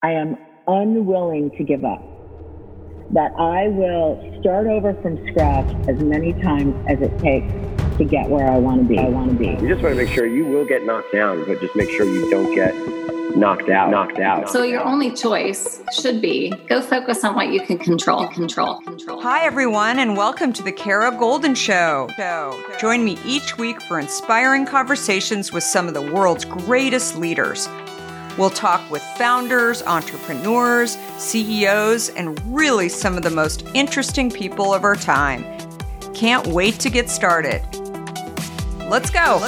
I am unwilling to give up, that I will start over from scratch as many times as it takes to get where I want to be. You just want to make sure you will get knocked down, but just make sure you don't get knocked out. So your only choice should be go focus on what you can control. Hi, everyone, and welcome to the Kara Goldin Show. Join me each week for inspiring conversations with some of the world's greatest leaders. We'll talk with founders, entrepreneurs, CEOs, and really some of the most interesting people of our time. Can't wait to get started. Let's go.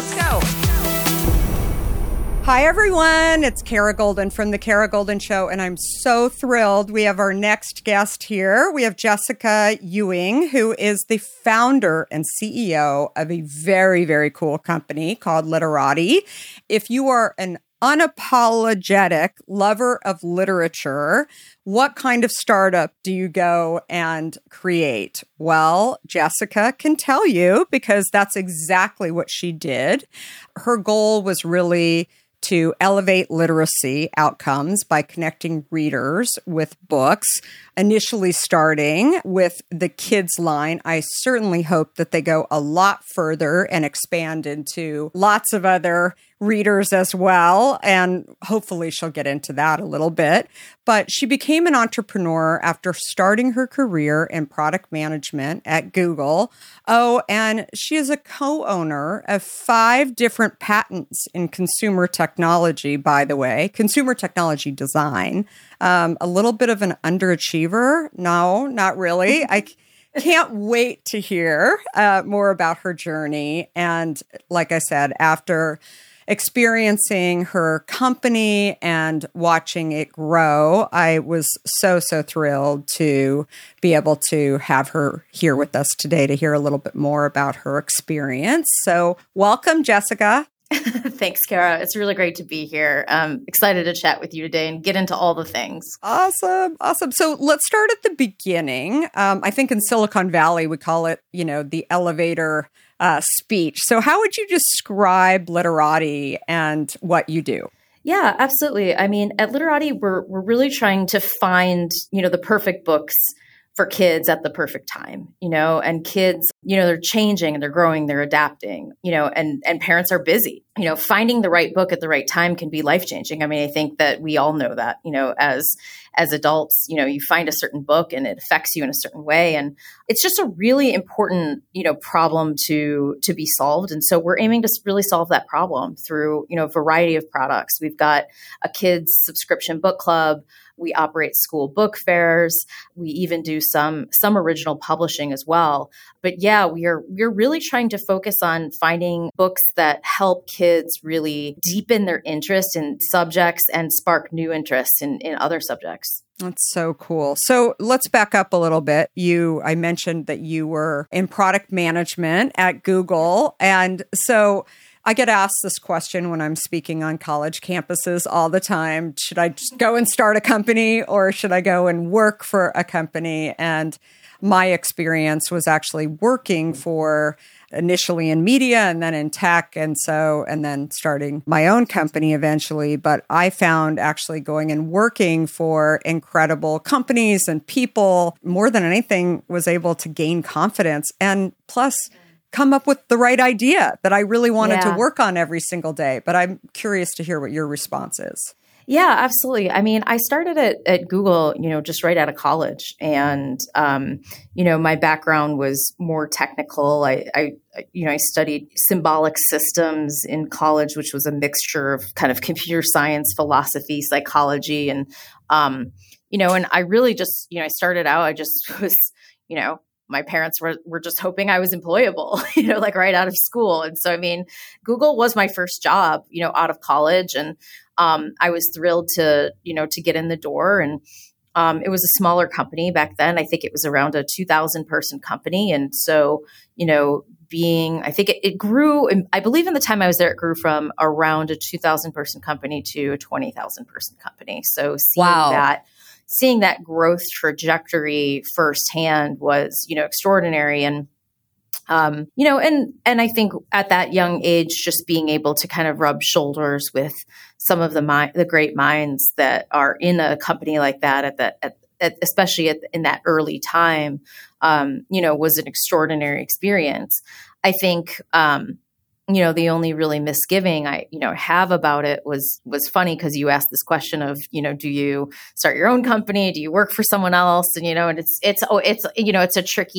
Hi, everyone. It's Kara Goldin from The Kara Goldin Show, and I'm so thrilled. We have our next guest here. We have Jessica Ewing, who is the founder and CEO of a very, very cool company called Literati. If you are an unapologetic lover of literature, what kind of startup do you go and create? Well, Jessica can tell you because that's exactly what she did. Her goal was really to elevate literacy outcomes by connecting readers with books, initially starting with the kids line. I certainly hope that they go a lot further and expand into lots of other readers as well. And hopefully she'll get into that a little bit. But she became an entrepreneur after starting her career in product management at Google. Oh, and she is a co-owner of 5 different patents in consumer technology, by the way, consumer technology design. A little bit of an underachiever. No, not really. I can't wait to hear more about her journey. And like I said, after experiencing her company and watching it grow, I was so thrilled to be able to have her here with us today to hear a little bit more about her experience. So welcome, Jessica. Thanks, Kara. It's really great to be here. Excited to chat with you today and get into all the things. Awesome. So let's start at the beginning. I think in Silicon Valley, we call it, the elevator speech. So how would you describe Literati and what you do? Yeah, absolutely. I mean, at Literati, we're really trying to find, the perfect books for kids at the perfect time, and kids, they're changing and they're growing, they're adapting, and parents are busy, finding the right book at the right time can be life-changing. I mean, I think that we all know that, as adults, you find a certain book and it affects you in a certain way. And it's just a really important, problem to be solved. And so we're aiming to really solve that problem through, a variety of products. We've got a kids subscription book club. We operate school book fairs. We even do some original publishing as well. But yeah, we're really trying to focus on finding books that help kids really deepen their interest in subjects and spark new interest in other subjects. That's so cool. So let's back up a little bit. I mentioned that you were in product management at Google. And so I get asked this question when I'm speaking on college campuses all the time. Should I just go and start a company or should I go and work for a company? And my experience was actually working for initially in media and then in tech. And then starting my own company eventually. But I found actually going and working for incredible companies and people more than anything was able to gain confidence and plus come up with the right idea that I really wanted to work on every single day. But I'm curious to hear what your response is. Yeah, absolutely. I mean, I started at Google, just right out of college. And, my background was more technical. I studied symbolic systems in college, which was a mixture of kind of computer science, philosophy, psychology. And, and I really just, I started out, I just was, my parents were just hoping I was employable, like right out of school. And so, I mean, Google was my first job, out of college. And I was thrilled to get in the door. And it was a smaller company back then. I think it was around a 2,000 person company. And so, I think it grew, I believe in the time I was there, it grew from around a 2,000 person company to a 20,000 person company. So seeing that growth trajectory firsthand was, extraordinary. And And I think at that young age, just being able to kind of rub shoulders with some of the great minds that are in a company like that especially in that early time, was an extraordinary experience. I think, the only really misgiving I have about it was funny because you asked this question of, do you start your own company? Do you work for someone else? And, and it's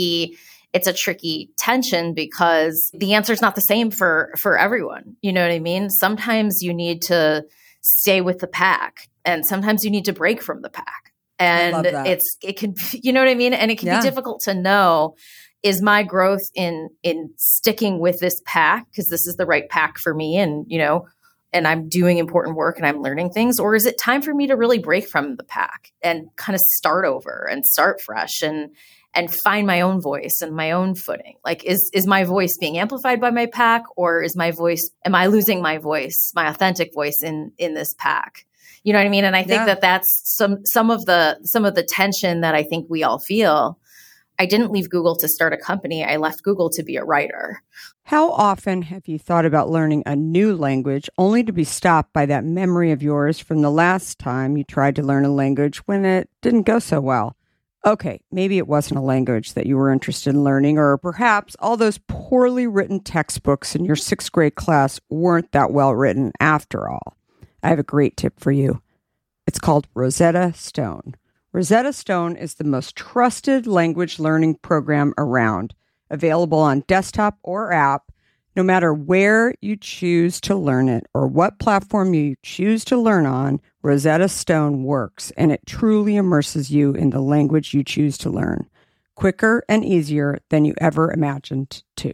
a tricky tension because the answer is not the same for everyone. You know what I mean? Sometimes you need to stay with the pack and sometimes you need to break from the pack. And it can, you know what I mean? And it can be difficult to know, is my growth in sticking with this pack, because this is the right pack for me and, and I'm doing important work and I'm learning things, or is it time for me to really break from the pack and kind of start over and start fresh and find my own voice and my own footing? Like, is my voice being amplified by my pack, or am I losing my voice, my authentic voice in this pack? You know what I mean? And I think that that's some of the tension that I think we all feel. I didn't leave Google to start a company. I left Google to be a writer. How often have you thought about learning a new language only to be stopped by that memory of yours from the last time you tried to learn a language when it didn't go so well? Okay, maybe it wasn't a language that you were interested in learning, or perhaps all those poorly written textbooks in your 6th grade class weren't that well written after all. I have a great tip for you. It's called Rosetta Stone. Rosetta Stone is the most trusted language learning program around, available on desktop or app, no matter where you choose to learn it or what platform you choose to learn on. Rosetta Stone works, and it truly immerses you in the language you choose to learn, quicker and easier than you ever imagined to.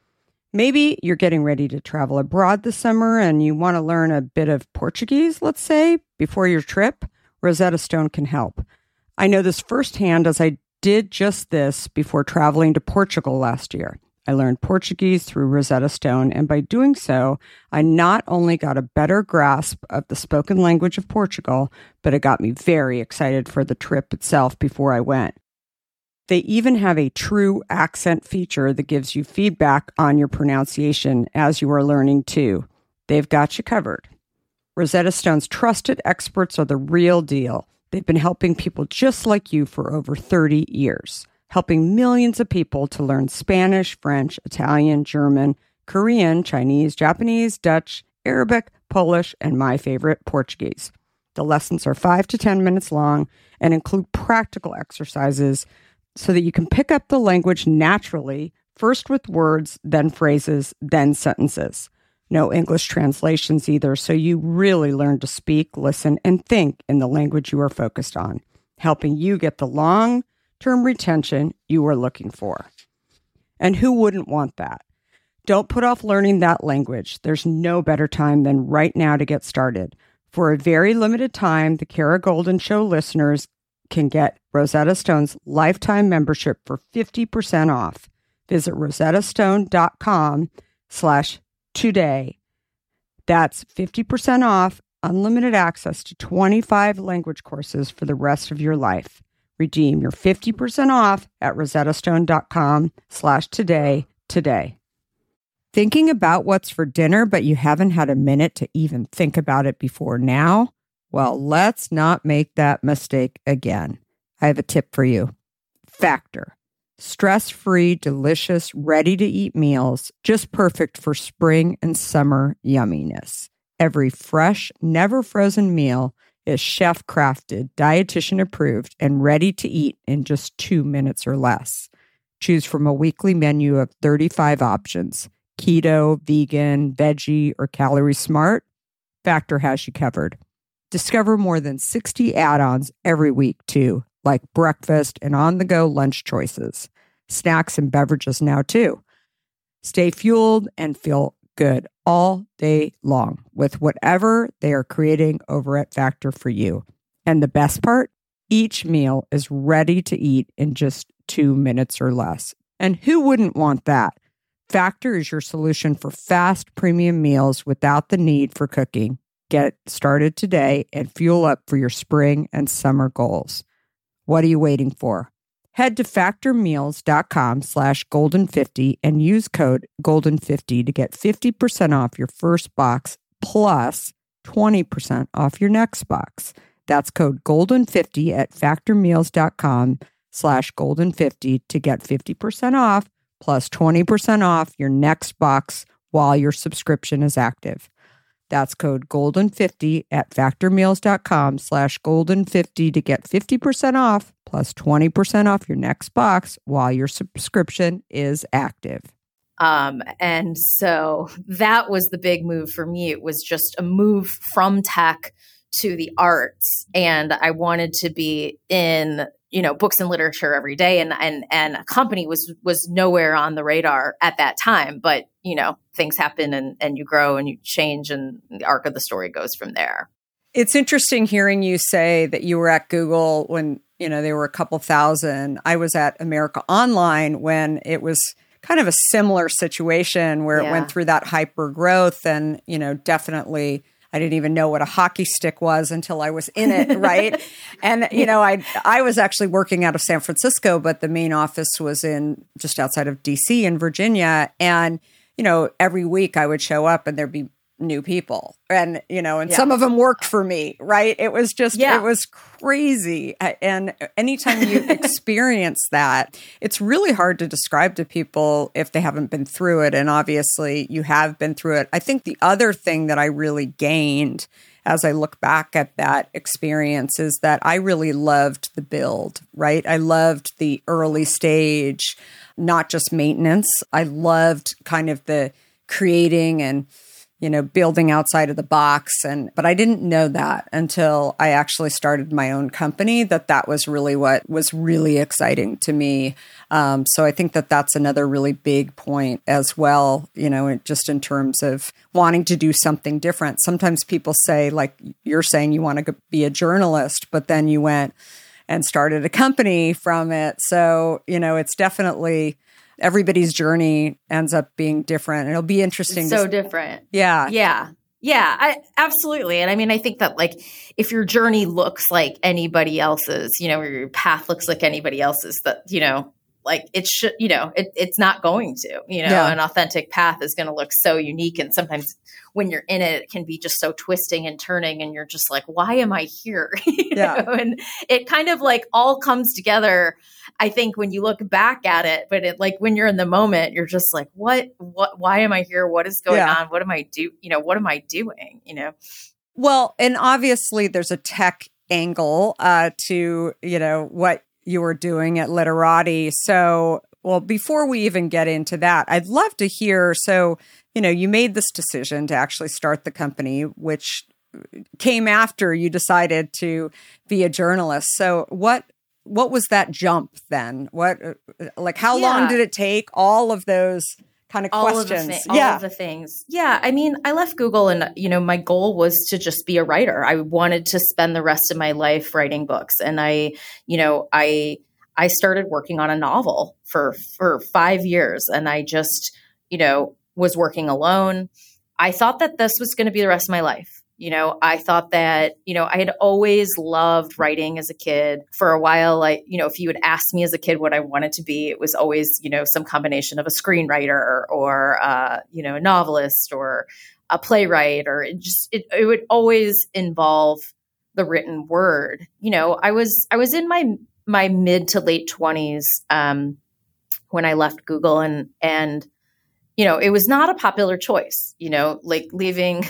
Maybe you're getting ready to travel abroad this summer and you want to learn a bit of Portuguese, let's say, before your trip. Rosetta Stone can help. I know this firsthand as I did just this before traveling to Portugal last year. I learned Portuguese through Rosetta Stone, and by doing so, I not only got a better grasp of the spoken language of Portugal, but it got me very excited for the trip itself before I went. They even have a true accent feature that gives you feedback on your pronunciation as you are learning too. They've got you covered. Rosetta Stone's trusted experts are the real deal. They've been helping people just like you for over 30 years, helping millions of people to learn Spanish, French, Italian, German, Korean, Chinese, Japanese, Dutch, Arabic, Polish, and my favorite, Portuguese. The lessons are 5 to 10 minutes long and include practical exercises so that you can pick up the language naturally, first with words, then phrases, then sentences. No English translations either, so you really learn to speak, listen, and think in the language you are focused on, helping you get the long-term retention you are looking for. And who wouldn't want that? Don't put off learning that language. There's no better time than right now to get started. For a very limited time, the Kara Goldin Show listeners can get Rosetta Stone's lifetime membership for 50% off. Visit rosettastone.com/today. That's 50% off, unlimited access to 25 language courses for the rest of your life. Redeem your 50% off at rosettastone.com/today today. Thinking about what's for dinner, but you haven't had a minute to even think about it before now? Well, let's not make that mistake again. I have a tip for you. Factor. Stress-free, delicious, ready-to-eat meals, just perfect for spring and summer yumminess. Every fresh, never-frozen meal is chef-crafted, dietitian-approved, and ready to eat in just 2 minutes or less. Choose from a weekly menu of 35 options. Keto, vegan, veggie, or calorie smart. Factor has you covered. Discover more than 60 add-ons every week, too, like breakfast and on-the-go lunch choices. Snacks and beverages now, too. Stay fueled and feel good all day long with whatever they are creating over at Factor for you. And the best part? Each meal is ready to eat in just 2 minutes or less. And who wouldn't want that? Factor is your solution for fast premium meals without the need for cooking. Get started today and fuel up for your spring and summer goals. What are you waiting for? Head to factormeals.com/golden50 and use code golden50 to get 50% off your first box plus 20% off your next box. That's code golden50 at factormeals.com/golden50 to get 50% off plus 20% off your next box while your subscription is active. That's code golden50 at factormeals.com/golden50 to get 50% off plus 20% off your next box while your subscription is active. And so that was the big move for me. It was just a move from tech to the arts. And I wanted to be in, books and literature every day. And a company was nowhere on the radar at that time. But, things happen and you grow and you change and the arc of the story goes from there. It's interesting hearing you say that you were at Google when, they were a couple thousand. I was at America Online when it was kind of a similar situation where it went through that hyper growth and, definitely I didn't even know what a hockey stick was until I was in it, right? And, I was actually working out of San Francisco, but the main office was in just outside of DC in Virginia. And, every week I would show up and there'd be new people and, some of them worked for me, right? It was just, it was crazy. And anytime you experience that, it's really hard to describe to people if they haven't been through it. And obviously you have been through it. I think the other thing that I really gained as I look back at that experience is that I really loved the build, right? I loved the early stage, not just maintenance. I loved kind of the creating and building outside of the box. But I didn't know that until I actually started my own company, that was really what was really exciting to me. So I think that's another really big point as well, just in terms of wanting to do something different. Sometimes people say, like you're saying, you want to be a journalist, but then you went and started a company from it. So, it's definitely everybody's journey ends up being different. It'll be interesting. So different. Yeah. Yeah, absolutely. And I mean, I think that if your journey looks like anybody else's, or your path looks like anybody else's, that, it should, it's not going to, an authentic path is going to look so unique. And sometimes when you're in it, it can be just so twisting and turning and you're just like, why am I here? And it kind of all comes together. I think when you look back at it, but when you're in the moment, you're just like, why am I here? What is going on? What am I what am I doing? Well, and obviously there's a tech angle to, what you were doing at Literati. So, before we even get into that, I'd love to hear, so, you made this decision to actually start the company, which came after you decided to be a journalist. So what was that jump then? How long did it take? All of those kind of questions. All of the things. Yeah. I mean, I left Google and, my goal was to just be a writer. I wanted to spend the rest of my life writing books. And I started working on a novel for 5 years and I just, was working alone. I thought that this was going to be the rest of my life. I thought that, I had always loved writing as a kid. For a while, if you had asked me as a kid what I wanted to be, it was always, some combination of a screenwriter or, a novelist or a playwright, or it would always involve the written word. I was in my mid to late 20s when I left Google and it was not a popular choice, leaving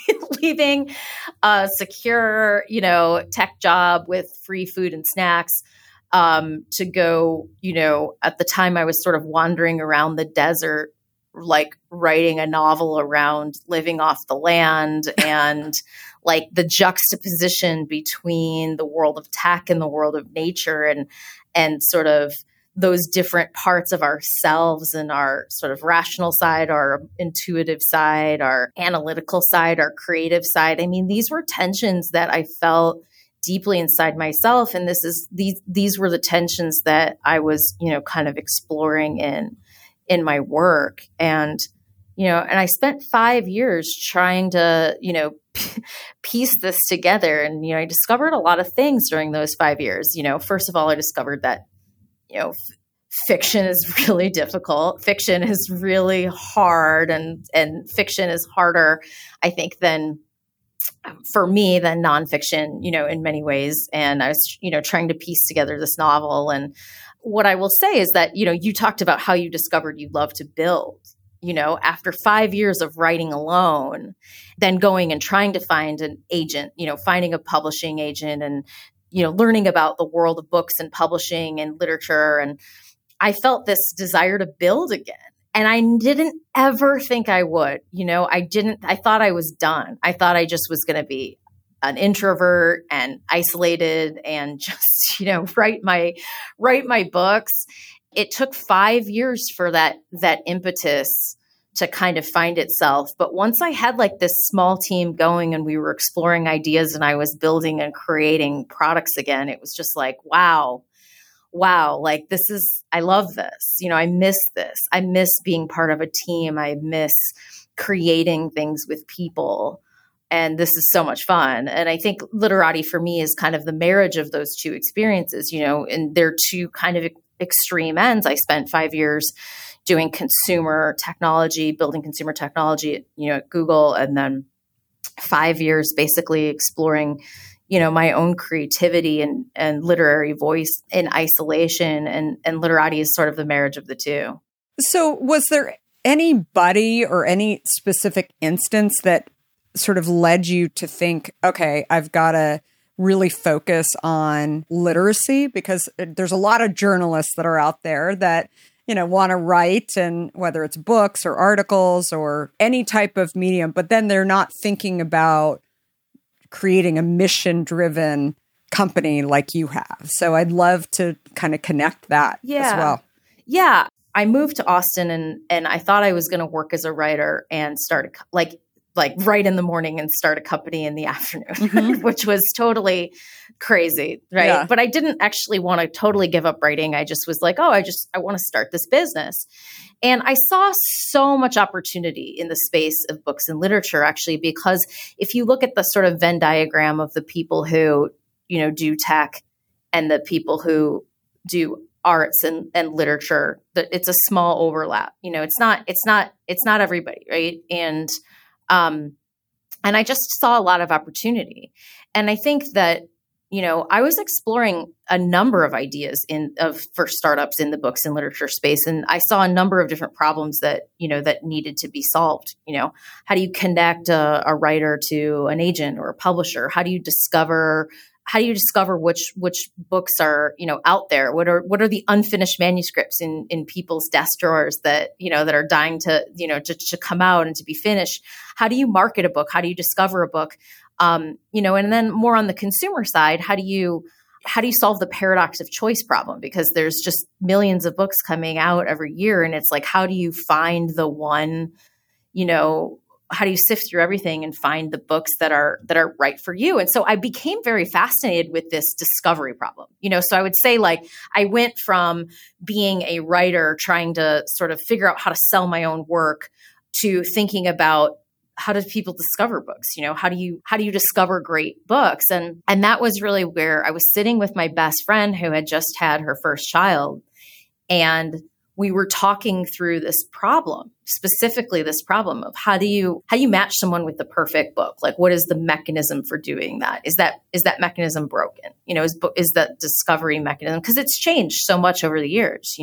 a secure, tech job with free food and snacks to go, at the time I was sort of wandering around the desert, writing a novel around living off the land and the juxtaposition between the world of tech and the world of nature and sort of those different parts of ourselves and our sort of rational side, our intuitive side, our analytical side, our creative side. I mean, these were tensions that I felt deeply inside myself. And these were the tensions that I was, kind of exploring in my work. And, and I spent 5 years trying to, piece this together. And, I discovered a lot of things during those 5 years. First of all, I discovered that fiction is really difficult. Fiction is really hard, and fiction is harder, I think, for me than nonfiction, in many ways. And I was, trying to piece together this novel. And what I will say is that, you talked about how you discovered you love to build, after 5 years of writing alone, then going and trying to find an agent, finding a publishing agent and, learning about the world of books and publishing and literature. And I felt this desire to build again. And I didn't ever think I would, I thought I was done. I thought I just was going to be an introvert and isolated and just, write my books. It took 5 years for that impetus to kind of find itself. But once I had like this small team going and we were exploring ideas and I was building and creating products again, it was just like, wow, like I love this. I miss this. I miss being part of a team. I miss creating things with people. And this is so much fun. And I think Literati for me is kind of the marriage of those two experiences, and they're two kind of extreme ends. I spent 5 years doing consumer technology, building consumer technology, at Google, and then 5 years basically exploring my own creativity and literary voice in isolation, and Literati is sort of the marriage of the two. So was there anybody or any specific instance that sort of led you to think, okay, I've got to really focus on literacy? Because there's a lot of journalists that are out there that, want to write, and whether it's books or articles or any type of medium, but then they're not thinking about creating a mission-driven company like you have. So I'd love to kind of connect that as well. Yeah. I moved to Austin and I thought I was going to work as a writer and start like write in the morning and start a company in the afternoon, which was totally crazy. Right. Yeah. But I didn't actually want to totally give up writing. I just was like, I want to start this business. And I saw so much opportunity in the space of books and literature, actually, because if you look at the sort of Venn diagram of the people who, do tech and the people who do arts and literature, that it's a small overlap. It's not everybody. Right. And I just saw a lot of opportunity. And I think that, I was exploring a number of ideas for startups in the books and literature space. And I saw a number of different problems that needed to be solved. How do you connect a writer to an agent or a publisher? How do you discover which books are, out there? What are the unfinished manuscripts in people's desk drawers that are dying to come out and to be finished? How do you market a book? How do you discover a book? And then more on the consumer side, how do you solve the paradox of choice problem? Because there's just millions of books coming out every year. And it's like, how do you find the one, how do you sift through everything and find the books that are right for you? And so I became very fascinated with this discovery problem. So I would say, like, I went from being a writer trying to sort of figure out how to sell my own work to thinking about how do people discover books? How do you discover great books? And that was really where I was sitting with my best friend who had just had her first child. And we were talking through this problem, specifically this problem of how do you match someone with the perfect book? Like, what is the mechanism for doing that? Is that mechanism broken? Is that discovery mechanism? Because it's changed so much over the years,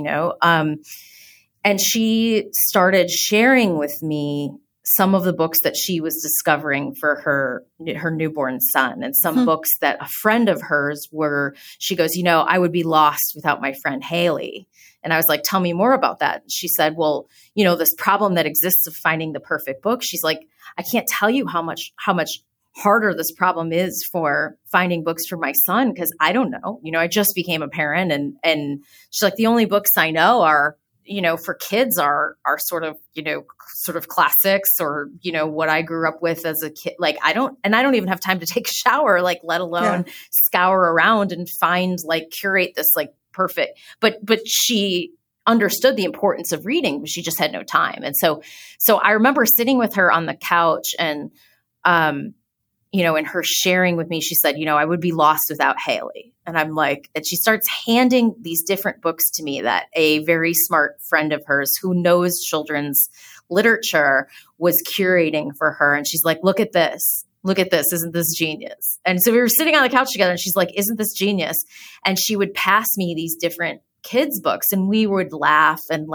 and she started sharing with me some of the books that she was discovering for her newborn son, and some books that a friend of hers she goes, I would be lost without my friend Haley. And I was like, tell me more about that. She said, well, this problem that exists of finding the perfect book. She's like, I can't tell you how much harder this problem is for finding books for my son, because I don't know. I just became a parent, and she's like, the only books I know are, for kids are sort of classics, or, what I grew up with as a kid. Like, I don't even have time to take a shower, like, let alone scour around and find, like, curate this, like, perfect. But she understood the importance of reading, but she just had no time. And so I remember sitting with her on the couch and, and her sharing with me, she said, I would be lost without Haley. And I'm like, and she starts handing these different books to me that a very smart friend of hers who knows children's literature was curating for her. And she's like, look at this. Look at this. Isn't this genius? And so we were sitting on the couch together and she's like, isn't this genius? And she would pass me these different kids' books and we would laugh and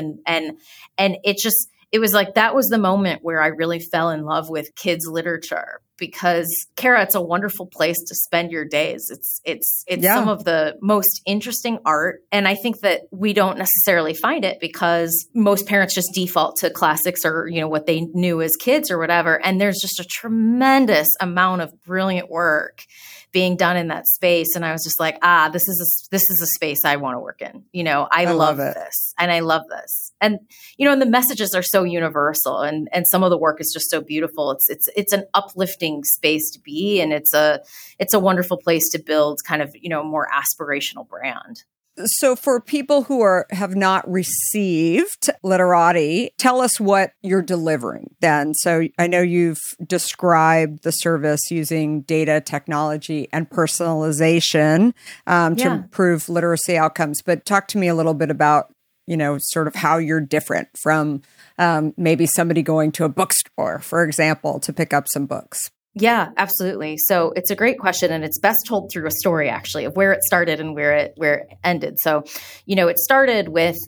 it was like, that was the moment where I really fell in love with kids' literature because, Kara, it's a wonderful place to spend your days. It's some of the most interesting art. And I think that we don't necessarily find it because most parents just default to classics or, what they knew as kids or whatever. And there's just a tremendous amount of brilliant work being done in that space. And I was just like, this is a space I want to work in. I love this and I love this. And, and the messages are so universal and some of the work is just so beautiful. It's an uplifting space to be. And it's a wonderful place to build kind of, more aspirational brand. So for people who have not received Literati, tell us what you're delivering then. So I know you've described the service using data technology and personalization to improve literacy outcomes, but talk to me a little bit about, sort of how you're different from maybe somebody going to a bookstore, for example, to pick up some books. Yeah, absolutely. So it's a great question and it's best told through a story actually of where it started and where it ended. So, it started with,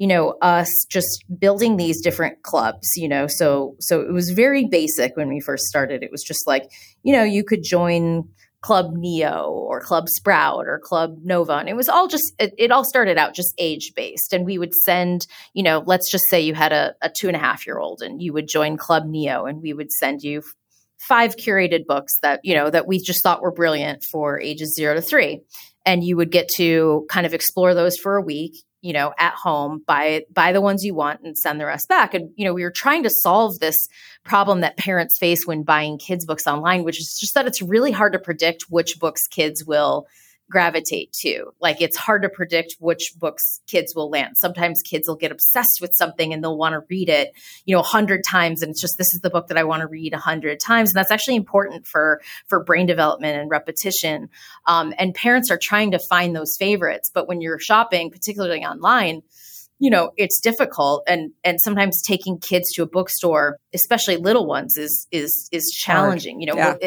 us just building these different clubs, so it was very basic when we first started. It was just like, you could join Club Neo or Club Sprout or Club Nova. And it was all just, it all started out just age-based. And we would send, let's just say you had a 2.5-year-old and you would join Club Neo and we would send you 5 curated books that, that we just thought were brilliant for ages 0 to 3. And you would get to kind of explore those for a week, at home, buy the ones you want and send the rest back. And, we were trying to solve this problem that parents face when buying kids' books online, which is just that it's really hard to predict which books kids will gravitate to. Like it's hard to predict which books kids will land. Sometimes kids will get obsessed with something and they'll want to read it, 100 times. And it's just, this is the book that I want to read 100 times. And that's actually important for brain development and repetition. And parents are trying to find those favorites. But when you're shopping, particularly online, it's difficult. And sometimes taking kids to a bookstore, especially little ones, is challenging.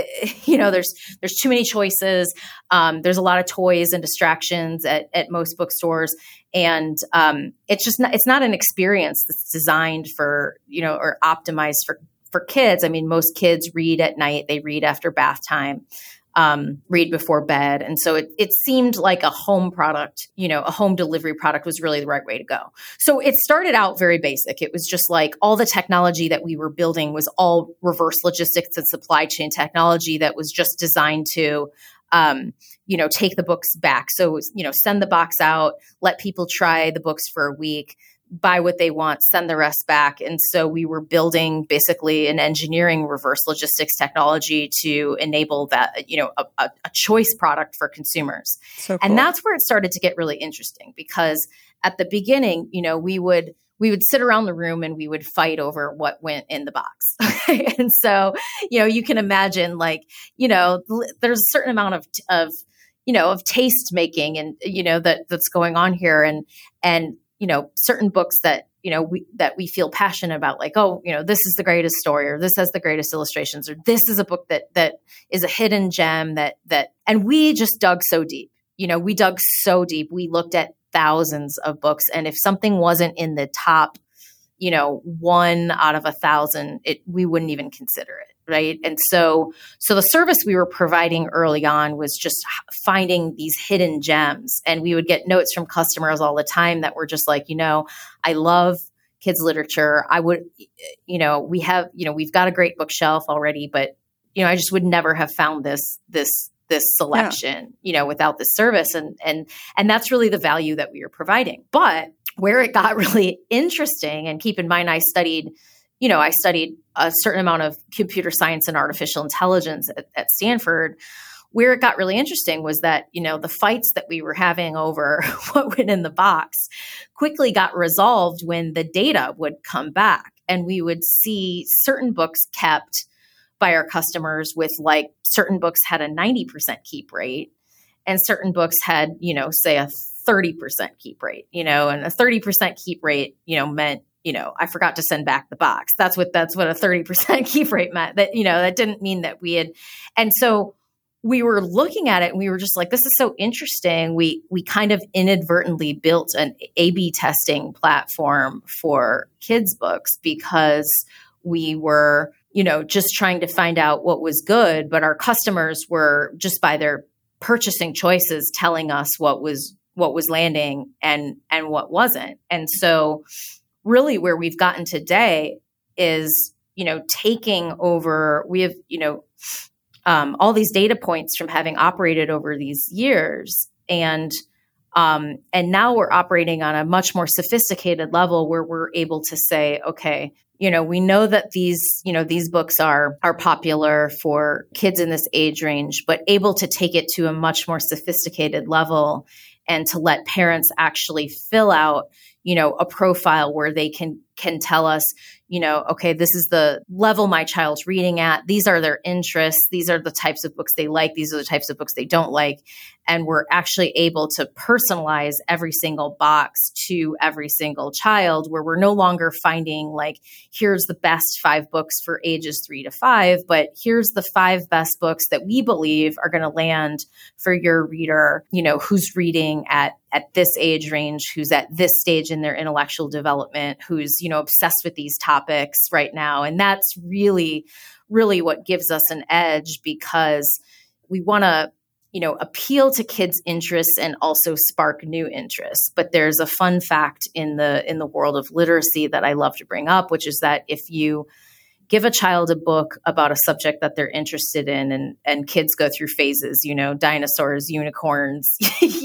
There's too many choices. There's a lot of toys and distractions at most bookstores. And it's not an experience that's designed for, or optimized for kids. I mean, most kids read at night, they read after bath time. Read before bed. And so it seemed like a home product, a home delivery product was really the right way to go. So it started out very basic. It was just like all the technology that we were building was all reverse logistics and supply chain technology that was just designed to, take the books back. So, send the box out, let people try the books for a week, buy what they want, send the rest back. And so we were building basically an engineering reverse logistics technology to enable that, a choice product for consumers. So cool. And that's where it started to get really interesting because at the beginning, we would sit around the room and we would fight over what went in the box. And so, you can imagine there's a certain amount of taste making and, that's going on here. And certain books that, we feel passionate about, like, this is the greatest story, or this has the greatest illustrations, or this is a book that is a hidden gem and we just dug so deep, we dug so deep. We looked at thousands of books. And if something wasn't in the top, 1 out of 1,000, we wouldn't even consider it. Right. And so the service we were providing early on was just finding these hidden gems. And we would get notes from customers all the time that were just like, I love kids literature. I would, we've got a great bookshelf already, but, I just would never have found this selection, without this service. And that's really the value that we were providing. But where it got really interesting, and keep in mind, I studied a certain amount of computer science and artificial intelligence at Stanford. Where it got really interesting was that, the fights that we were having over what went in the box quickly got resolved when the data would come back and we would see certain books kept by our customers with certain books had a 90% keep rate. and certain books had, say a 30% keep rate, and a 30% keep rate, meant, I forgot to send back the box. That's what a 30% keep rate meant. That, that didn't mean that we had. And so we were looking at it and we were just like, this is so interesting. We kind of inadvertently built an A/B testing platform for kids' books because we were, just trying to find out what was good, but our customers were just by their purchasing choices telling us what was landing and what wasn't. And so really where we've gotten today is, taking over, we have, all these data points from having operated over these years. And now we're operating on a much more sophisticated level where we're able to say, okay, we know that these books are popular for kids in this age range, but able to take it to a much more sophisticated level and to let parents actually fill out, a profile where they can tell us, okay, this is the level my child's reading at. These are their interests. These are the types of books they like. These are the types of books they don't like. And we're actually able to personalize every single box to every single child, where we're no longer finding like, here's the best 5 books for ages 3 to 5, but here's the 5 best books that we believe are going to land for your reader, who's reading at this age range, who's at this stage in their intellectual development, who's, obsessed with these topics right now. And that's really, really what gives us an edge, because we want to, appeal to kids' interests and also spark new interests. But there's a fun fact in the world of literacy that I love to bring up, which is that if you give a child a book about a subject that they're interested in, and kids go through phases, dinosaurs, unicorns,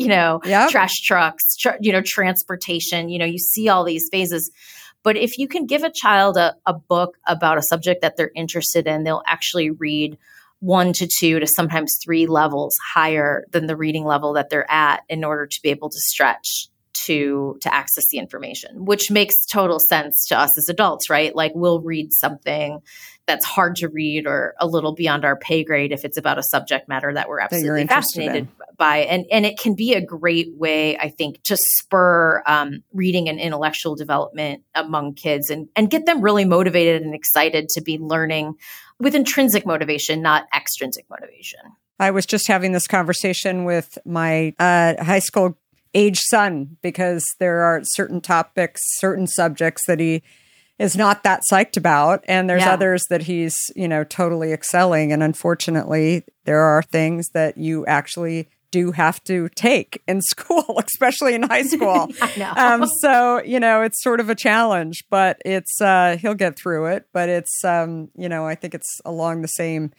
Yep. trash trucks, transportation, you see all these phases. But if you can give a child a book about a subject that they're interested in, they'll actually read 1 to 2 to sometimes 3 levels higher than the reading level that they're at in order to be able to stretch to access the information, which makes total sense to us as adults, right? Like we'll read something that's hard to read or a little beyond our pay grade if it's about a subject matter that we're absolutely fascinated by. And it can be a great way, I think, to spur reading and intellectual development among kids and get them really motivated and excited to be learning with intrinsic motivation, not extrinsic motivation. I was just having this conversation with my high school age son, because there are certain topics, certain subjects that he is not that psyched about. And there's others that he's, totally excelling. And unfortunately, there are things that you actually do have to take in school, especially in high school. I know. So, it's sort of a challenge, but it's, he'll get through it. But it's, I think it's along the same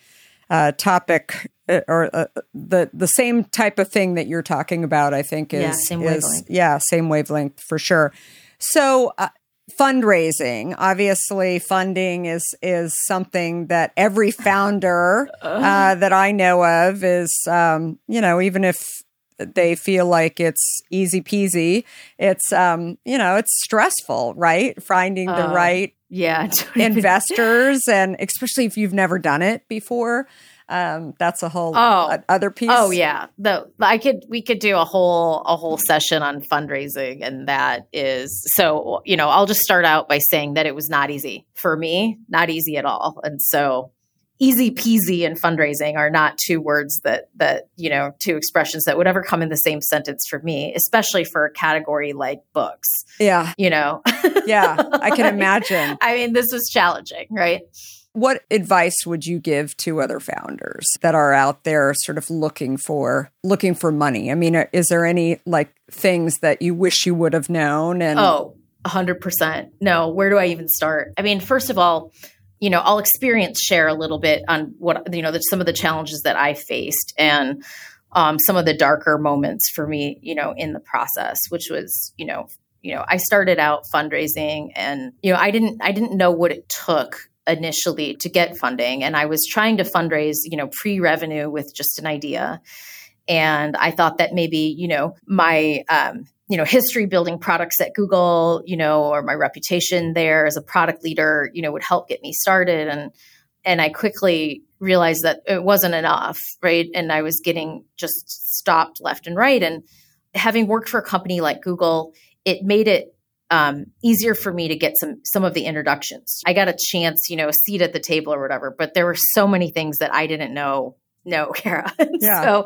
topic or the same type of thing that you're talking about, I think same wavelength. Same wavelength for sure. So fundraising, obviously funding is something that every founder that I know of is, even if they feel like it's easy peasy, it's, it's stressful, right? Finding the right investors, and especially if you've never done it before. That's a whole other piece. Oh yeah. We could do a whole session on fundraising, and that is, so, I'll just start out by saying that it was not easy for me, not easy at all. And so easy peasy and fundraising are not two words that, two expressions that would ever come in the same sentence for me, especially for a category like books. Yeah. Yeah, I can imagine. I mean, this was challenging, right? What advice would you give to other founders that are out there sort of looking for money? I mean, is there any things that you wish you would have known? And 100%. No, where do I even start? I mean, first of all, I'll share a little bit on what, some of the challenges that I faced and some of the darker moments for me, in the process, which was, I started out fundraising, and, I didn't know what it took initially to get funding. And I was trying to fundraise, pre-revenue with just an idea. And I thought that maybe, my, history building products at Google, or my reputation there as a product leader, would help get me started. And I quickly realized that it wasn't enough, right? And I was getting just stopped left and right. And having worked for a company like Google, it made it easier for me to get some of the introductions. I got a chance, a seat at the table or whatever, but there were so many things that I didn't know. No, Kara. Yeah. So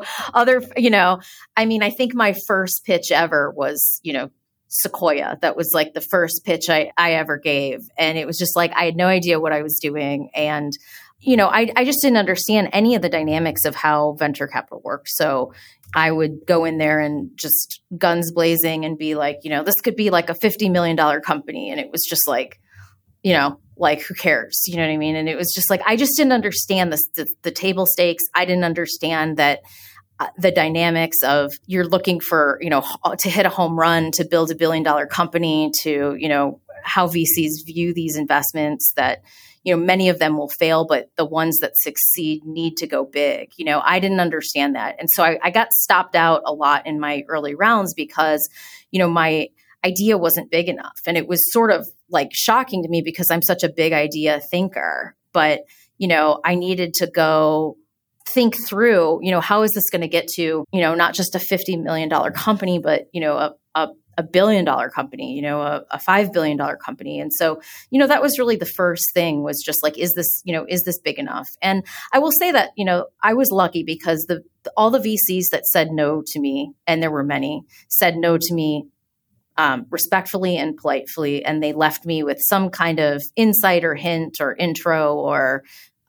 I think my first pitch ever was, Sequoia. That was like the first pitch I ever gave. And it was just like, I had no idea what I was doing. And, I just didn't understand any of the dynamics of how venture capital works. So I would go in there and just guns blazing and be like, this could be like a $50 million company. And it was just like, like, who cares? You know what I mean? And it was just like, I just didn't understand the table stakes. I didn't understand that the dynamics of you're looking for, to hit a home run, to build $1 billion company, to, how VCs view these investments, that, many of them will fail, but the ones that succeed need to go big. I didn't understand that. And so I got stopped out a lot in my early rounds because, my idea wasn't big enough. And it was sort of like shocking to me because I'm such a big idea thinker. But, I needed to go think through, how is this going to get to, not just a $50 million company, but, a $1 billion company, a $5 billion company. And so, that was really the first thing, was just like, is this big enough? And I will say that, I was lucky because all the VCs that said no to me, and there were many, said no to me respectfully and politely, and they left me with some kind of insight or hint or intro or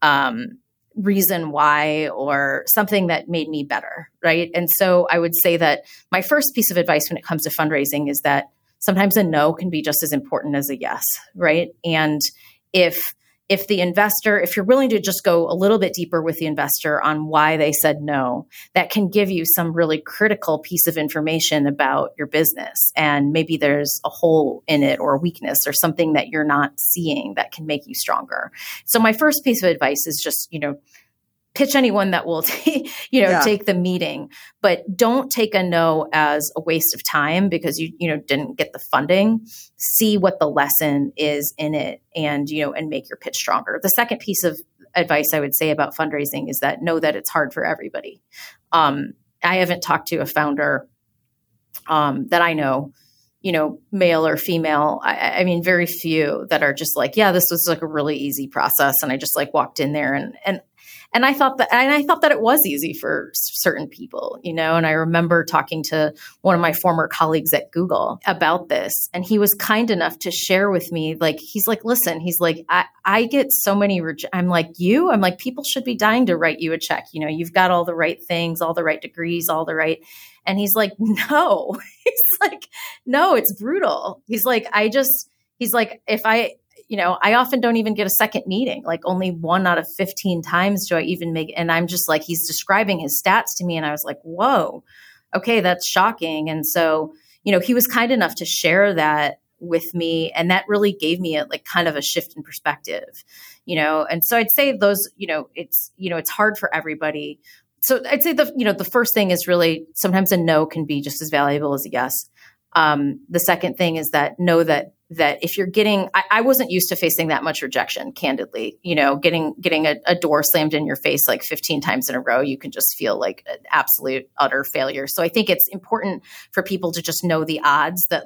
reason why, or something that made me better, right? And so I would say that my first piece of advice when it comes to fundraising is that sometimes a no can be just as important as a yes, right? And if you're willing to just go a little bit deeper with the investor on why they said no, that can give you some really critical piece of information about your business. And maybe there's a hole in it or a weakness or something that you're not seeing that can make you stronger. So my first piece of advice is just, pitch anyone that will, take the meeting, but don't take a no as a waste of time because you didn't get the funding. See what the lesson is in it, and and make your pitch stronger. The second piece of advice I would say about fundraising is that know that it's hard for everybody. I haven't talked to a founder that I know, male or female. I mean, very few that are just like, yeah, this was like a really easy process, and I just like walked in there and I thought that it was easy for certain people, and I remember talking to one of my former colleagues at Google about this, and he was kind enough to share with me, like, he's like, listen, he's like, I get so many, I'm like, people should be dying to write you a check. You've got all the right things, all the right degrees, all the right. And he's like, no, no, it's brutal. He's like, if I often don't even get a second meeting, like only 1 out of 15 times do I even make, and I'm just like, he's describing his stats to me. And I was like, whoa, okay, that's shocking. And so, he was kind enough to share that with me. And that really gave me a kind of a shift in perspective, and so I'd say those, it's hard for everybody. So I'd say the first thing is really sometimes a no can be just as valuable as a yes. The second thing is that know that if you're getting, I wasn't used to facing that much rejection, candidly, getting a door slammed in your face like 15 times in a row, you can just feel like an absolute utter failure. So I think it's important for people to just know the odds that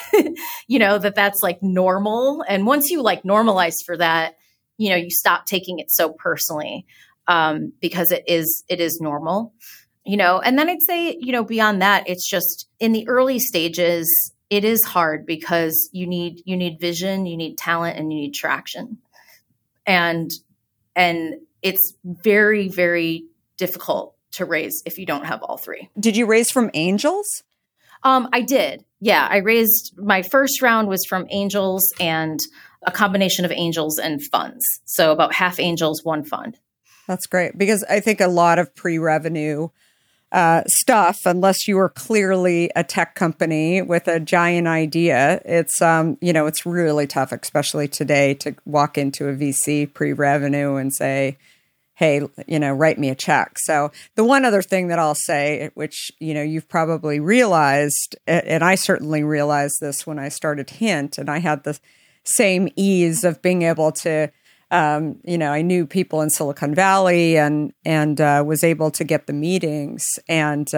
that's like normal. And once you normalize for that, you stop taking it so personally, because it is normal. And then I'd say, beyond that, it's just in the early stages, it is hard because you need vision, you need talent, and you need traction. And it's very, very difficult to raise if you don't have all three. Did you raise from angels? I did. Yeah. My first round was from angels and a combination of angels and funds. So about half angels, one fund. That's great, because I think a lot of pre-revenue stuff, unless you are clearly a tech company with a giant idea, it's it's really tough, especially today, to walk into a VC pre-revenue and say, hey, write me a check. So the one other thing that I'll say, which you've probably realized, and I certainly realized this when I started Hint, and I had the same ease of being able to I knew people in Silicon Valley and was able to get the meetings. And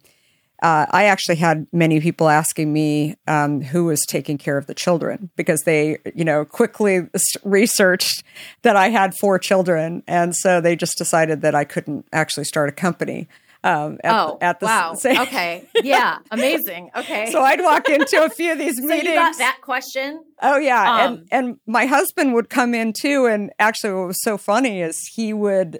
I actually had many people asking me who was taking care of the children because they, quickly researched that I had 4 children. And so they just decided that I couldn't actually start a company. Wow. Okay. Yeah. Amazing. Okay. So I'd walk into a few of these meetings. So you got that question? Oh, yeah. And my husband would come in too. And actually what was so funny is he would,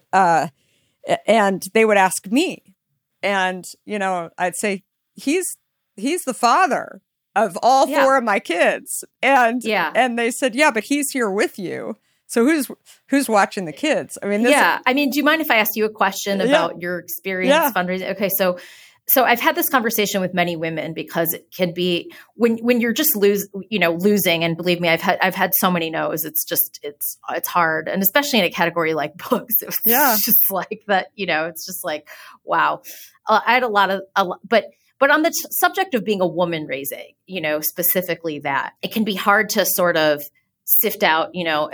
and they would ask me. And, I'd say, he's the father of all 4 of my kids. And they said, yeah, but he's here with you. So who's watching the kids? I mean, do you mind if I ask you a question about your experience fundraising? Okay. So I've had this conversation with many women because it can be when you're just losing, and believe me, I've had so many no's. It's hard. And especially in a category like books, it's just like that, it's just like, wow. I had but on the subject of being a woman raising, specifically that it can be hard to sort of sift out,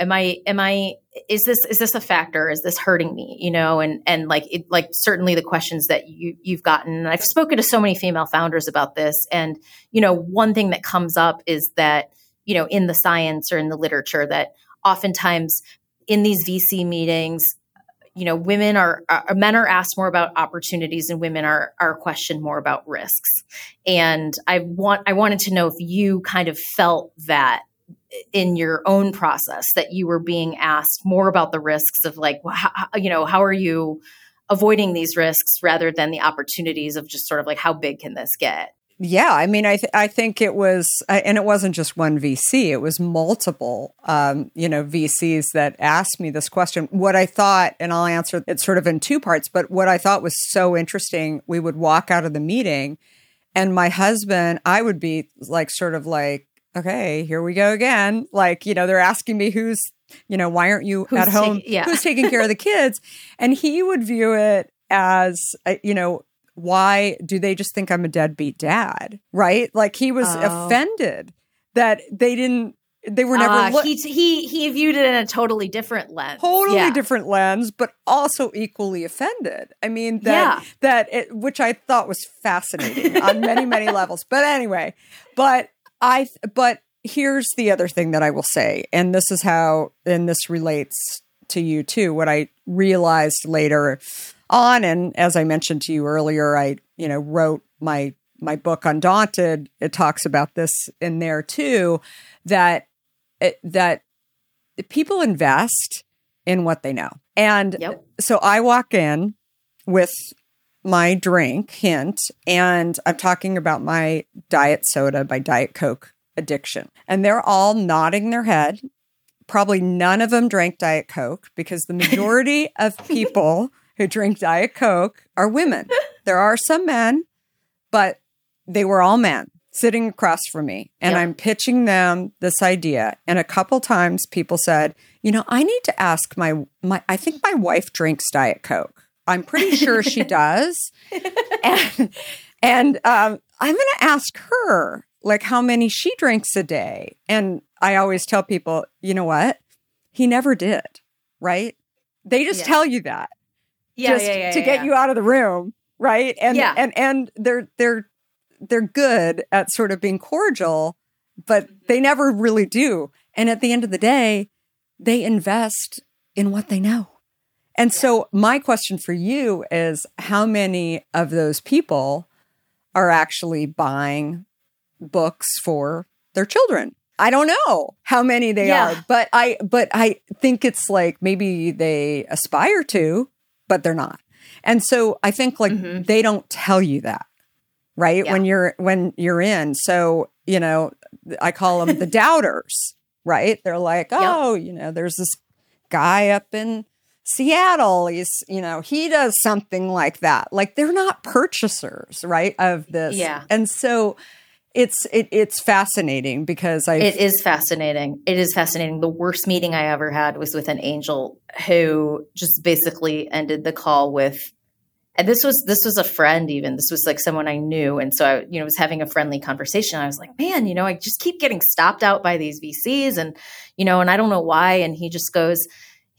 is this a factor? Is this hurting me? And certainly the questions that you've gotten, and I've spoken to so many female founders about this. And, one thing that comes up is that, in the science or in the literature, that oftentimes in these VC meetings, men are asked more about opportunities and women are questioned more about risks. And I wanted to know if you kind of felt that in your own process, that you were being asked more about the risks of how are you avoiding these risks rather than the opportunities of just sort of like, how big can this get? Yeah. I mean, I think it was, and it wasn't just one VC, it was multiple, VCs that asked me this question. What I thought, and I'll answer it sort of in 2 parts, but what I thought was so interesting, we would walk out of the meeting and my husband, I would be sort of like, okay, here we go again. They're asking me why aren't you at home? Who's taking care of the kids? And he would view it as, why do they just think I'm a deadbeat dad? Right? He was offended that they were never. He viewed it in a totally different lens. Different lens, but also equally offended. I mean, which I thought was fascinating on many, many levels. But anyway, but here's the other thing that I will say, and this relates to you too, what I realized later on, and as I mentioned to you earlier, I, wrote my book Undaunted. It talks about this in there too, that people invest in what they know. And so I walk in with my drink, hint, and I'm talking about my diet soda by Diet Coke addiction. And they're all nodding their head. Probably none of them drank Diet Coke because the majority of people who drink Diet Coke are women. There are some men, but they were all men sitting across from me. And I'm pitching them this idea. And a couple times people said, I need to ask I think my wife drinks Diet Coke. I'm pretty sure she does. And I'm going to ask her, how many she drinks a day. And I always tell people, you know what? He never did, right? They just tell you that. To get you out of the room, right? And they're good at sort of being cordial, but they never really do. And at the end of the day, they invest in what they know. And so my question for you is, how many of those people are actually buying books for their children? I don't know how many they are, but I think it's maybe they aspire to, but they're not. And so I think they don't tell you that, right? Yeah. When you're in. So, I call them the doubters, right? They're like, there's this guy up in Seattle, he does something like that. They're not purchasers, right, of this. Yeah. And so it's fascinating because it is fascinating. It is fascinating. The worst meeting I ever had was with an angel who just basically ended the call with, and this was a friend even. This was someone I knew. And so I, was having a friendly conversation. I was like, man, I just keep getting stopped out by these VCs and, and I don't know why. And he just goes,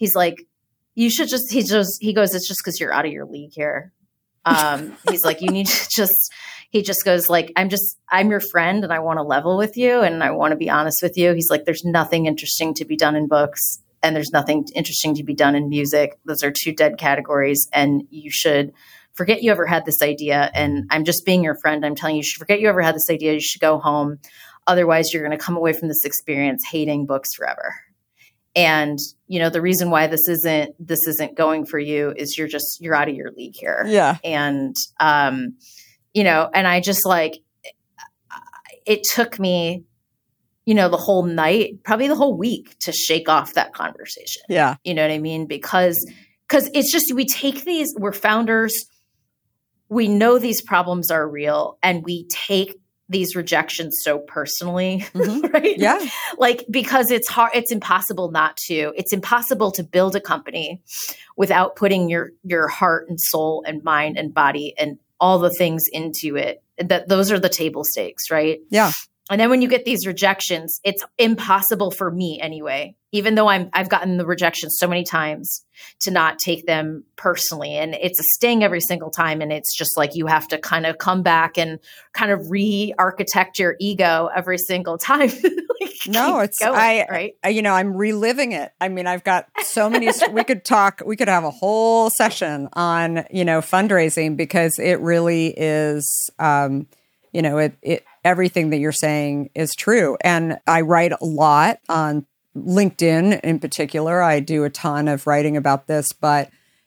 he's like, he goes, it's just because you're out of your league here. He's like, you need to he just goes like, I'm your friend and I want to level with you and I want to be honest with you. He's like, there's nothing interesting to be done in books and there's nothing interesting to be done in music. Those are two dead categories and you should forget you ever had this idea. And I'm just being your friend. I'm telling you, you should forget you ever had this idea. You should go home. Otherwise you're going to come away from this experience hating books forever. And, the reason why this isn't going for you is you're out of your league here. Yeah. And, and I just like, it took me, the whole night, probably the whole week to shake off that conversation. Yeah. You know what I mean? Because it's just, we're founders, we know these problems are real and we take these rejections so personally, right? Yeah. Like, because it's hard, it's impossible to build a company without putting your heart and soul and mind and body and all the things into it. That those are the table stakes, right? Yeah. And then when you get these rejections, it's impossible for me anyway, even though I've gotten the rejections so many times, to not take them personally. And it's a sting every single time. And it's just like, you have to kind of come back and kind of re-architect your ego every single time. No, it's, going, right? I'm reliving it. I mean, I've got so many, we could have a whole session on, fundraising, because it really is, everything that you're saying is true. And I write a lot on LinkedIn in particular. I do a ton of writing about this, but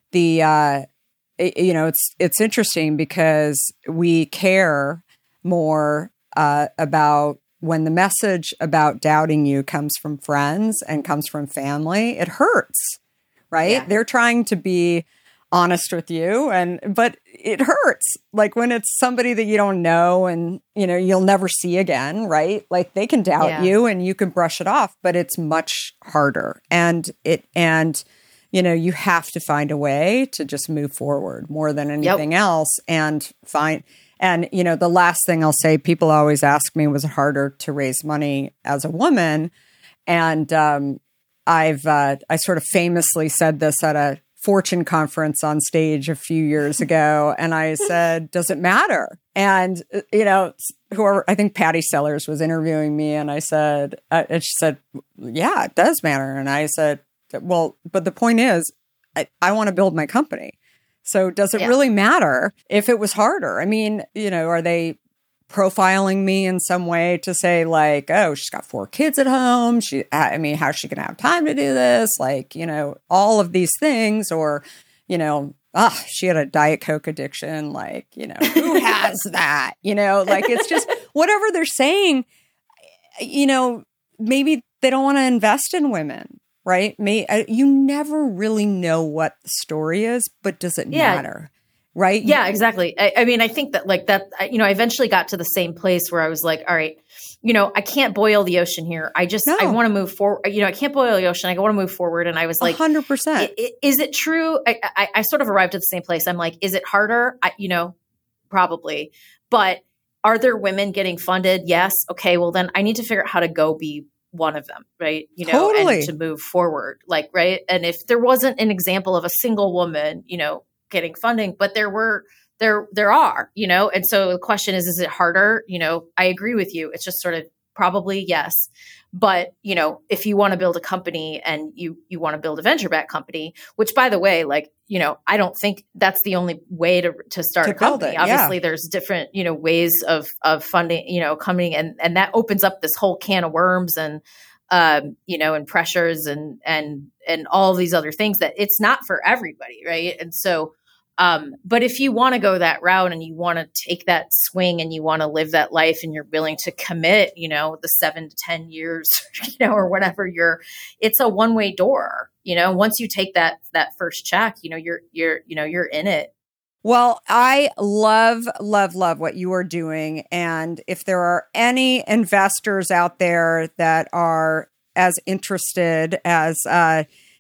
it's interesting because we care more about when the message about doubting you comes from friends and comes from family. It hurts, right? Yeah. They're trying to be honest with you, but it hurts. Like when it's somebody that you don't know and you'll never see again, right? Like they can doubt you and you can brush it off, but it's much harder. And you have to find a way to just move forward more than anything else and find. And the last thing I'll say, people always ask me, was it harder to raise money as a woman? And I sort of famously said this at a Fortune conference on stage a few years ago. And I said, does it matter? And, I think Patty Sellers was interviewing me and I said, and she said, yeah, it does matter. And I said, well, but the point is, I want to build my company. So does it really matter if it was harder? I mean, are they profiling me in some way to say like, oh, she's got 4 kids at home. How's she going to have time to do this? Like, all of these things, or, she had a Diet Coke addiction. Like, who has that? Like it's just whatever they're saying, maybe they don't want to invest in women, right? You never really know what the story is, but does it matter? Right? Yeah, exactly. I mean, I think that like that, I eventually got to the same place where I was like, all right, I can't boil the ocean here. I want to move forward. I can't boil the ocean. I want to move forward. And I was like, 100%. Is it true? I sort of arrived at the same place. I'm like, is it harder? Probably. But are there women getting funded? Yes. Okay. Well, then I need to figure out how to go be one of them, right? Totally. And to move forward, like, right. And if there wasn't an example of a single woman, getting funding, but there are, and so the question is it harder? I agree with you. It's just sort of probably yes. But, if you want to build a company and you want to build a venture-backed company, which by the way, like, I don't think that's the only way to start a company. Obviously there's different, ways of funding, coming and that opens up this whole can of worms and, and pressures and all these other things that it's not for everybody. Right. And so, but if you want to go that route and you want to take that swing and you want to live that life and you're willing to commit, the 7 to 10 years, or whatever it's a one-way door, once you take that first check, you're in it. Well, I love what you are doing. And if there are any investors out there that are as interested as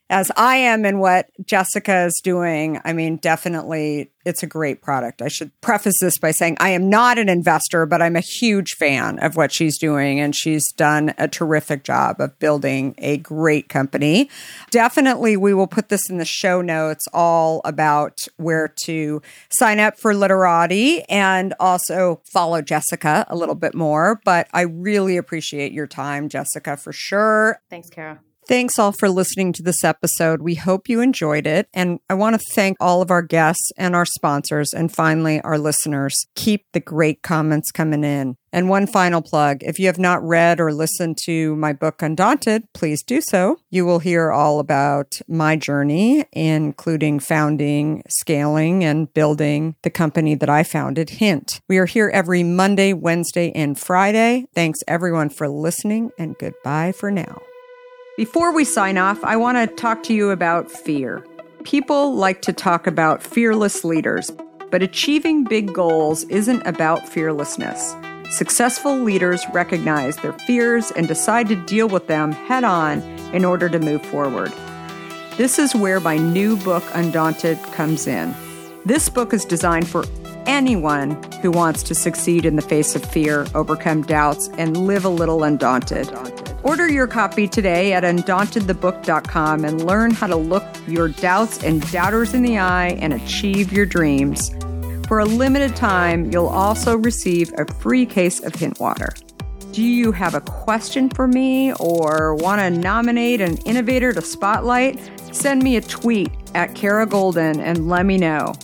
as I am in what Jessica is doing, I mean, definitely it's a great product. I should preface this by saying I am not an investor, but I'm a huge fan of what she's doing. And she's done a terrific job of building a great company. Definitely, we will put this in the show notes, all about where to sign up for Literati and also follow Jessica a little bit more. But I really appreciate your time, Jessica, for sure. Thanks, Kara. Thanks all for listening to this episode. We hope you enjoyed it. And I want to thank all of our guests and our sponsors, and finally, our listeners. Keep the great comments coming in. And one final plug, if you have not read or listened to my book, Undaunted, please do so. You will hear all about my journey, including founding, scaling, and building the company that I founded, Hint. We are here every Monday, Wednesday, and Friday. Thanks everyone for listening, and goodbye for now. Before we sign off, I want to talk to you about fear. People like to talk about fearless leaders, but achieving big goals isn't about fearlessness. Successful leaders recognize their fears and decide to deal with them head on in order to move forward. This is where my new book, Undaunted, comes in. This book is designed for anyone who wants to succeed in the face of fear, overcome doubts, and live a little undaunted. Order your copy today at undauntedthebook.com and learn how to look your doubts and doubters in the eye and achieve your dreams. For a limited time, you'll also receive a free case of Hint water. Do you have a question for me or want to nominate an innovator to spotlight? Send me a tweet at Kara Goldin and let me know.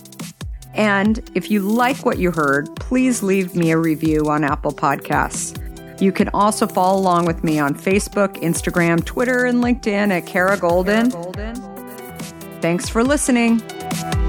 And if you like what you heard, please leave me a review on Apple Podcasts. You can also follow along with me on Facebook, Instagram, Twitter, and LinkedIn at Kara Goldin. Thanks for listening.